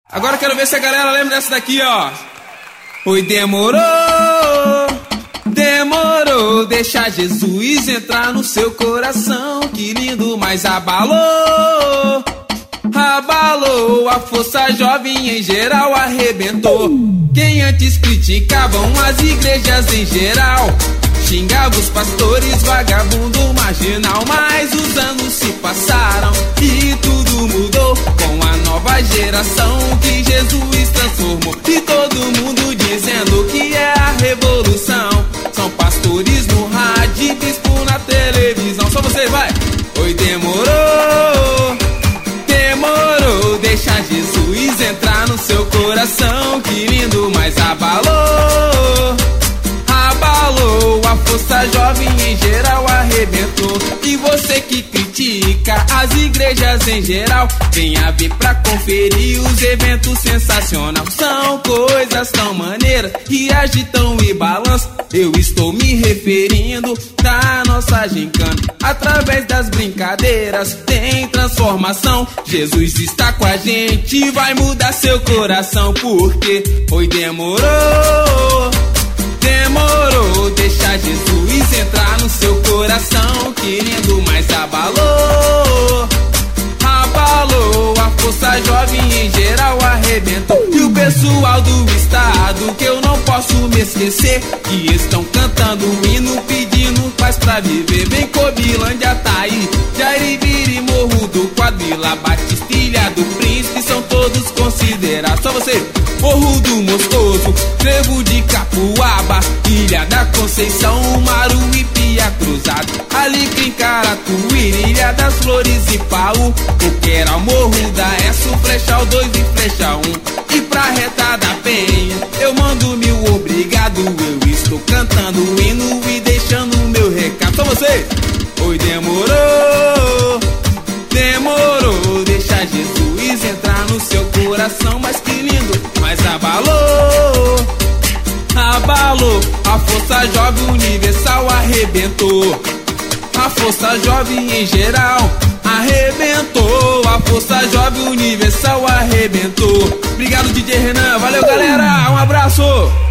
Agora eu quero ver se a galera lembra dessa daqui, ó. Oi, demorou, deixa Jesus entrar no seu coração. Que lindo, mas abalou, a força jovem em geral arrebentou. Quem antes criticavam as igrejas em geral, xingava os pastores, vagabundo, marginal. Mas os anos se passaram e tudo mudou com a nova geração que Jesus transformou. E todo mundo dizendo que é a revolução. São pastores no rádio e bispo na televisão. Só você vai. Oi, demorou, deixa Jesus entrar no seu coração. Que lindo, mas abalou, a força jovem em geral arrebentou. E você que critica as igrejas em geral, venha vir pra conferir os eventos sensacionais. São coisas tão maneiras que agitam e balançam. Eu estou me referindo da nossa gincana. Através das brincadeiras tem transformação. Jesus está com a gente, vai mudar seu coração. Porque foi demorou, deixa Jesus entrar no seu coração. Que lindo, mas abalou, a força jovem em geral arrebentou. E o pessoal do estado, que eu não posso me esquecer, que estão cantando um hino pedindo paz pra viver. Vem Cobilândia, tá aí, Jaribiri, Morro do Quadrila, Batista, Ilha do Príncipe, são todos considerados. Só você. Morro do Moscoso, Trevo de Capuaba, Ilha da Conceição, Maruípe, Cruzado, Alecrim, Caracuí, Ilha das Flores e Paú, Coqueira, Morro da Esso, Flechal 2 e Flecha 1. E pra Reta da Penha, eu mando mil obrigado. Eu estou cantando o hino e deixando o meu recado. Só você. Oi, demorou, deixa Jesus entrar no seu coração. Mas que lindo, mas abalou, a força jovem universal arrebentou. A força jovem em geral arrebentou. A força jovem universal arrebentou. Obrigado, DJ Renan. Valeu, galera. Um abraço.